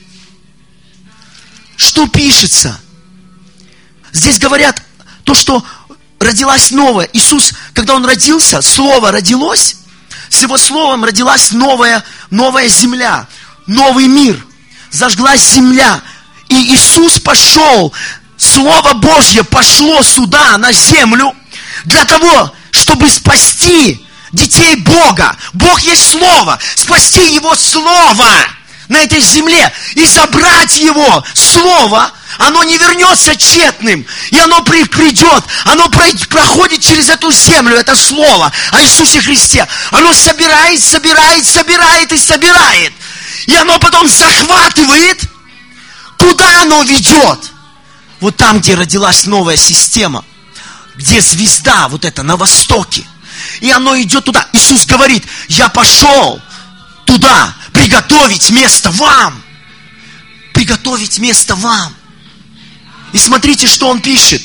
что пишется. Здесь говорят то, что родилась новая. Иисус, когда Он родился, Слово родилось, с Его Словом родилась новая, новая земля, новый мир. Зажглась земля. И Иисус пошел, Слово Божье пошло сюда, на землю, для того, чтобы спасти детей Бога. Бог есть Слово. Спасти Его Слово на этой земле и забрать Его Слово. Оно не вернется тщетным. И оно при, придет. Оно пройдет, проходит через эту землю, это Слово о Иисусе Христе. Оно собирает, собирает, собирает и собирает. И оно потом захватывает. Куда оно ведет? Вот там, где родилась новая система. Где звезда вот эта на востоке. И оно идет туда. Иисус говорит, я пошел туда приготовить место вам. Приготовить место вам. И смотрите, что Он пишет.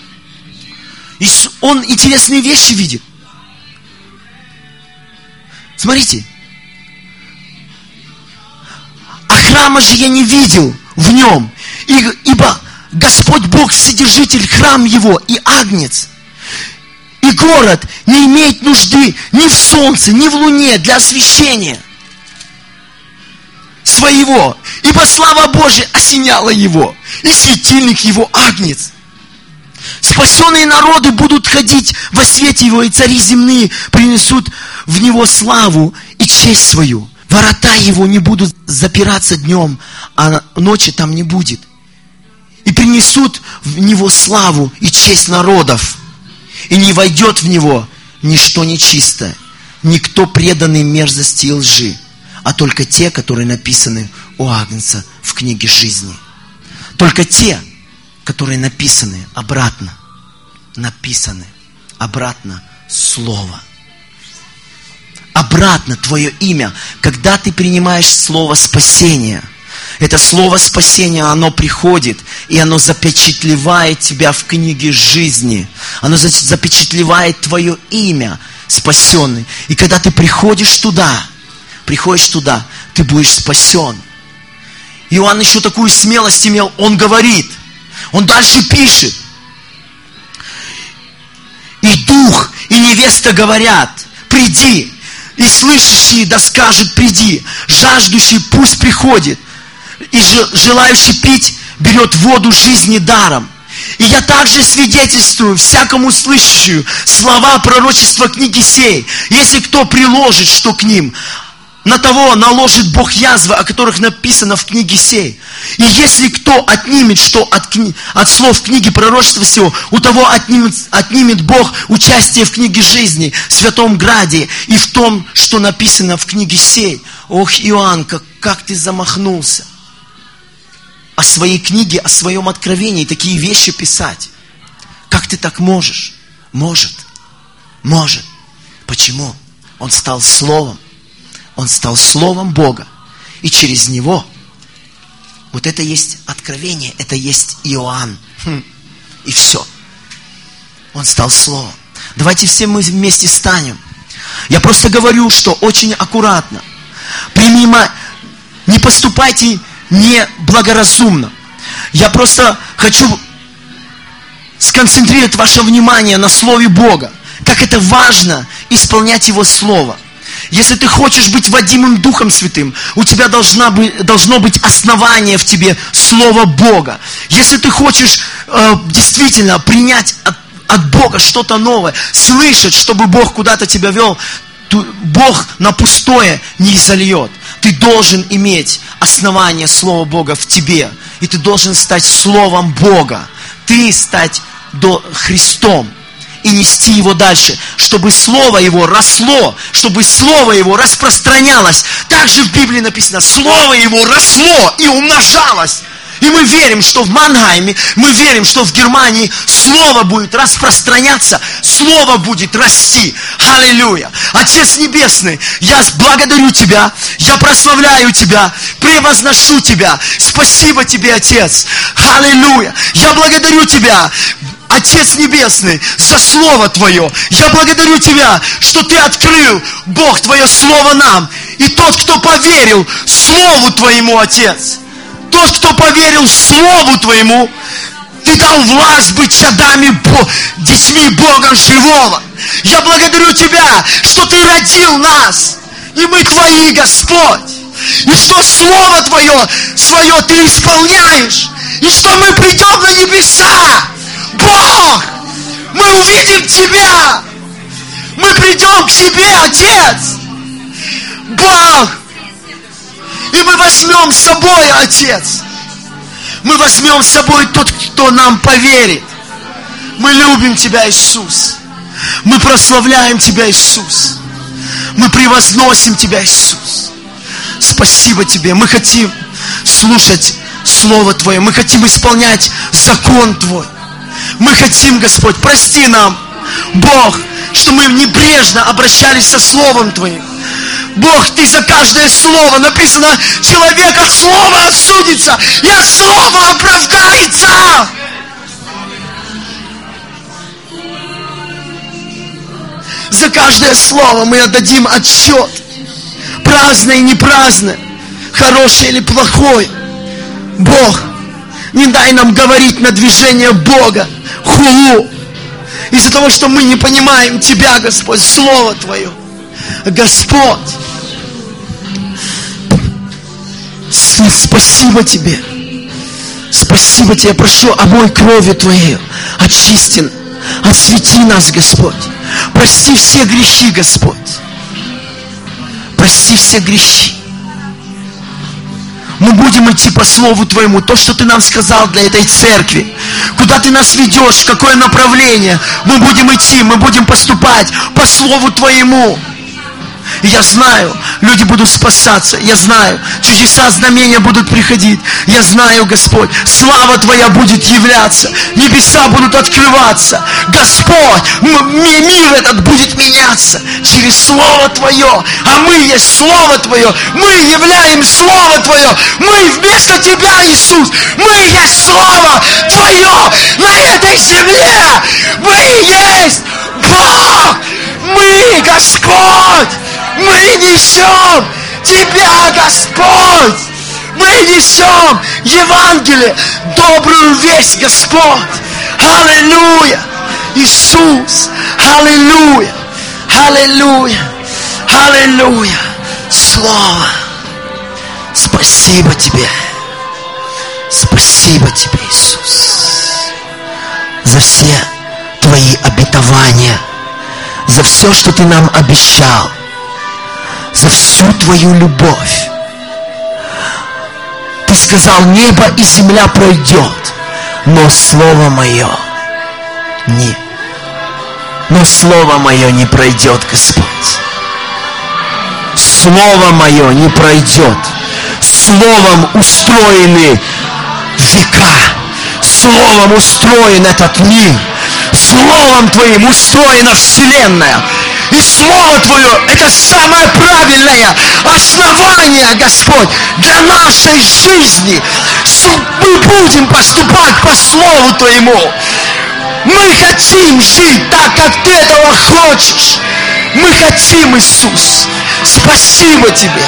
Он интересные вещи видит. Смотрите. А храма же я не видел в нем. Ибо Господь Бог, Вседержитель, храм Его и Агнец. И город не имеет нужды ни в солнце, ни в луне для освещения своего. Ибо слава Божия осеняла его, и светильник его Агнец. Спасенные народы будут ходить во свете его, и цари земные принесут в него славу и честь свою. Ворота его не будут запираться днем, а ночи там не будет. И принесут в него славу и честь народов. И не войдет в него ничто нечистое, никто преданный мерзости и лжи, а только те, которые написаны у Агнца в книге жизни. Только те, которые написаны обратно, написаны обратно Слово. Обратно твое имя, когда ты принимаешь слово спасения. Это слово спасения, оно приходит, и оно запечатлевает тебя в книге жизни. Оно запечатлевает твое имя, спасенный. И когда ты приходишь туда, приходишь туда, ты будешь спасен. Иоанн еще такую смелость имел, он говорит, он дальше пишет. И дух, и невеста говорят, приди. И слышащий да скажет, приди. Жаждущий пусть приходит. И желающий пить берет воду жизни даром. И я также свидетельствую всякому слышащему слова пророчества книги сей. Если кто приложит что к ним, на того наложит Бог язвы, о которых написано в книге сей. И если кто отнимет что от, кни... от слов книги пророчества сего, у того отнимет, отнимет Бог участие в книге жизни, в Святом Граде и в том, что написано в книге сей. Ох, Иоанн, как, как ты замахнулся о своей книге, о своем откровении, такие вещи писать. Как ты так можешь? Может. Может. Почему? Он стал Словом. Он стал Словом Бога. И через Него вот это есть откровение, это есть Иоанн. Хм. И все. Он стал Словом. Давайте все мы вместе станем. Я просто говорю, что очень аккуратно. Принимай, не поступайте неблагоразумно. Я просто хочу сконцентрировать ваше внимание на Слове Бога. Как это важно исполнять Его Слово. Если ты хочешь быть водимым Духом Святым, у тебя должна быть, должно быть основание в тебе Слова Бога. Если ты хочешь э, действительно принять от, от Бога что-то новое, слышать, чтобы Бог куда-то тебя вел, то Бог на пустое не зальет. Ты должен иметь основание Слова Бога в тебе. И ты должен стать Словом Бога. Ты стать до Христом. И нести Его дальше, чтобы Слово Его росло, чтобы Слово Его распространялось. Также в Библии написано, Слово Его росло и умножалось. И мы верим, что в Маннхайме, мы верим, что в Германии Слово будет распространяться, Слово будет расти. Аллилуйя. Отец Небесный, я благодарю Тебя, я прославляю Тебя, превозношу Тебя. Спасибо Тебе, Отец. Аллилуйя. Я благодарю Тебя, Отец Небесный, за Слово Твое. Я благодарю Тебя, что Ты открыл, Бог, Твое Слово нам. И тот, кто поверил Слову Твоему, Отец, тот, кто поверил Слову Твоему, Ты дал власть быть чадами, детьми Бога Живого. Я благодарю Тебя, что Ты родил нас, и мы Твои, Господь. И что Слово Твое, свое Ты исполняешь, и что мы придем на небеса. Бог, мы увидим Тебя, мы придем к Тебе, Отец, Бог, и мы возьмем с собой, Отец, мы возьмем с собой тот, кто нам поверит. Мы любим Тебя, Иисус, мы прославляем Тебя, Иисус, мы превозносим Тебя, Иисус. Спасибо Тебе, мы хотим слушать Слово Твое, мы хотим исполнять закон Твой. Мы хотим, Господь, прости нам, Бог, что мы небрежно обращались со Словом Твоим. Бог, Ты за каждое слово, написано, человек от слова осудится и от слова оправдается. За каждое слово мы отдадим отчет. Праздное и непраздное, хорошее или плохое. Бог, не дай нам говорить на движение Бога хулу. Из-за того, что мы не понимаем Тебя, Господь, Слово Твое. Господь, спасибо Тебе. Спасибо Тебе. Я прошу, омой кровью Твоей. Очисти, освети нас, Господь. Прости все грехи, Господь. Прости все грехи. Мы будем идти по Слову Твоему, то, что Ты нам сказал для этой церкви. Куда Ты нас ведешь, в какое направление. Мы будем идти, мы будем поступать по Слову Твоему. И я знаю, люди будут спасаться. Я знаю, чудеса, знамения будут приходить. Я знаю, Господь, слава Твоя будет являться. Небеса будут открываться. Господь, мир этот будет меняться через Слово Твое. А мы есть Слово Твое. Мы являем Слово Твое. Мы вместо Тебя, Иисус. Мы есть Слово Твое на этой земле. Мы есть Бог. Мы, Господь. Мы несем Тебя, Господь. Мы несем Евангелие, добрую весть, Господь. Аллилуйя. Иисус. Аллилуйя. Аллилуйя. Аллилуйя. Слово. Спасибо Тебе. Спасибо Тебе, Иисус, за все Твои обетования, за все, что Ты нам обещал, за всю Твою любовь. Ты сказал, небо и земля пройдет, но Слово Мое не. Но Слово Мое не пройдет, Господь. Слово Мое не пройдет. Словом устроены века. Словом устроен этот мир. Словом Твоим устроена вселенная. И Слово Твое – это самое правильное основание, Господь, для нашей жизни. Мы будем поступать по Слову Твоему. Мы хотим жить так, как Ты этого хочешь. Мы хотим, Иисус. Спасибо Тебе.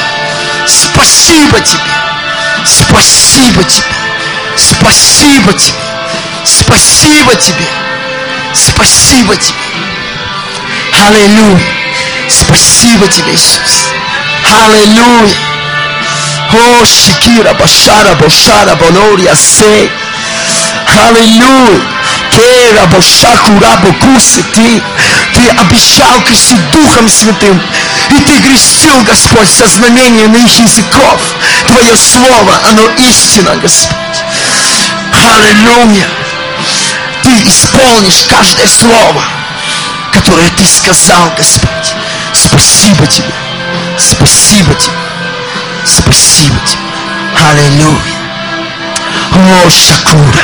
Спасибо Тебе. Спасибо Тебе. Спасибо Тебе. Спасибо Тебе. Спасибо Тебе. Аллилуйя. Спасибо Тебе, Иисус. Аллилуйя. О, Шикира, Башара, Бошара, Болория, Сей. Аллилуйя. Кера, Бошакура, Бокусы, Ты. Ты обещал крестить Духом Святым. И Ты крестил, Господь, со знамением их языков. Твое Слово, оно истина, Господь. Аллилуйя. Ты исполнишь каждое слово, которое Ты сказал, Господь. Спасибо Тебе. Спасибо Тебе. Спасибо Тебе. Аллилуйя. О, Шакура.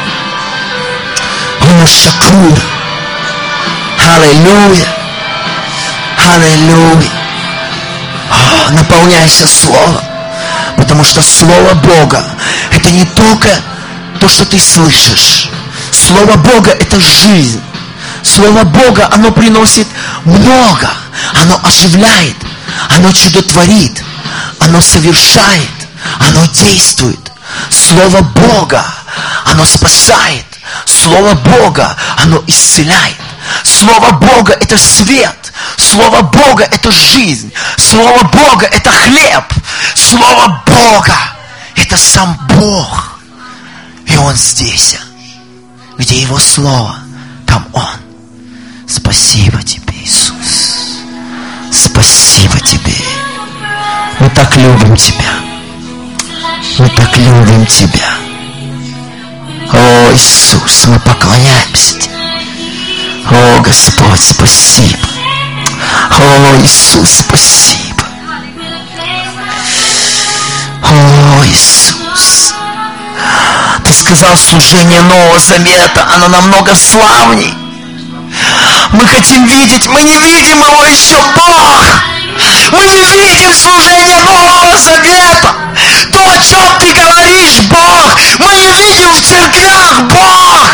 О, Шакура. Аллилуйя. Аллилуйя. О, наполняйся Словом. Потому что Слово Бога — это не только то, что ты слышишь. Слово Бога — это жизнь. Слово Бога, оно приносит много. Оно оживляет. Оно чудотворит. Оно совершает. Оно действует. Слово Бога, оно спасает. Слово Бога, оно исцеляет. Слово Бога — это свет. Слово Бога — это жизнь. Слово Бога — это хлеб. Слово Бога — это сам Бог. И Он здесь. Где Его Слово, там Он. Спасибо Тебе, Иисус. Спасибо Тебе. Мы так любим Тебя. Мы так любим Тебя. О, Иисус, мы поклоняемся Тебе. О, Господь, спасибо. О, Иисус, спасибо. О, Иисус. Ты сказал, служение Нового Завета, оно намного славней. Мы хотим видеть, мы не видим его еще, Бог. Мы не видим служение Нового Завета. То, о чем Ты говоришь, Бог, мы не видим в церквях, Бог.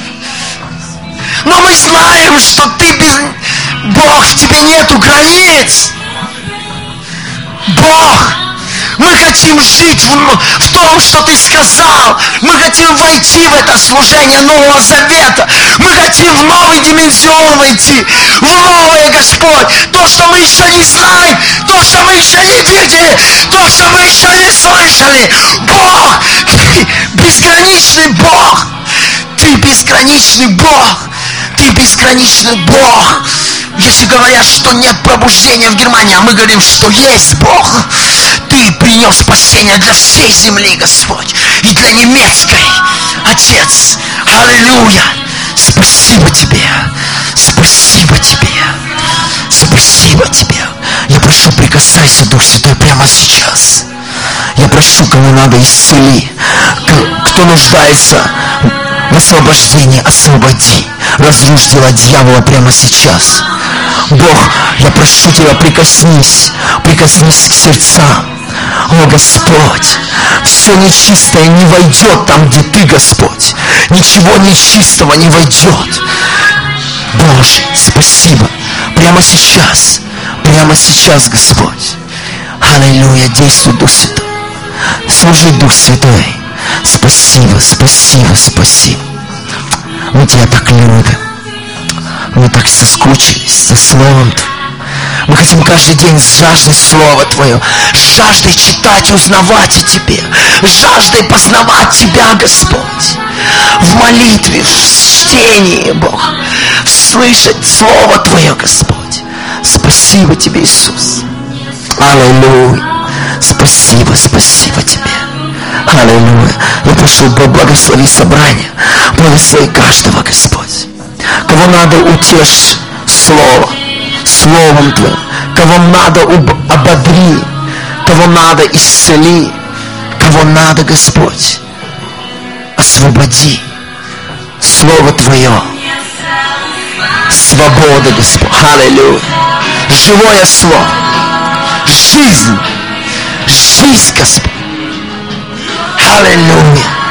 Но мы знаем, что Ты без... Бог, в Тебе нету границ. Бог, мы хотим жить в, в том, что Ты сказал. Мы хотим войти в это служение Нового Завета. Мы хотим в новый дименсион войти. В новое, Господь. То, что мы еще не знаем. То, что мы еще не видели. То, что мы еще не слышали. Бог, Ты безграничный Бог. Ты безграничный Бог. Ты безграничный Бог. Если говорят, что нет пробуждения в Германии, а мы говорим, что есть Бог. Ты принес спасение для всей земли, Господь. И для немецкой. Отец, аллилуйя. Спасибо Тебе. Спасибо Тебе. Спасибо Тебе. Я прошу, прикасайся, Дух Святой, прямо сейчас. Я прошу, кому надо, исцели. Кто нуждается в освобождении, освободи. Разрушь дела дьявола прямо сейчас. Бог, я прошу Тебя, прикоснись. Прикоснись к сердцам. О, Господь, все нечистое не войдет там, где Ты, Господь. Ничего нечистого не войдет. Боже, спасибо. Прямо сейчас. Прямо сейчас, Господь. Аллилуйя, действуй, Дух Святой. Служи, Дух Святой. Спасибо, спасибо, спасибо. Мы Тебя так любим. Мы так соскучились за Словом Твоим. Мы хотим каждый день с жаждой Слова Твое, с жаждой читать, узнавать о Тебе, с жаждой познавать Тебя, Господь. В молитве, в чтении, Бог. Слышать Слово Твое, Господь. Спасибо Тебе, Иисус. Аллилуйя. Спасибо, спасибо Тебе. Аллилуйя. Я прошу, Бог, благослови собрание. Благослови каждого, Господь. Кого надо утешить Слово, Словом Твоим. Кого надо ободри. Кого надо исцели. Кого надо, Господь, освободи. Слово Твое. Свобода, Господь. Аллилуйя. Живое Слово. Жизнь. Жизнь, Господь. Аллилуйя.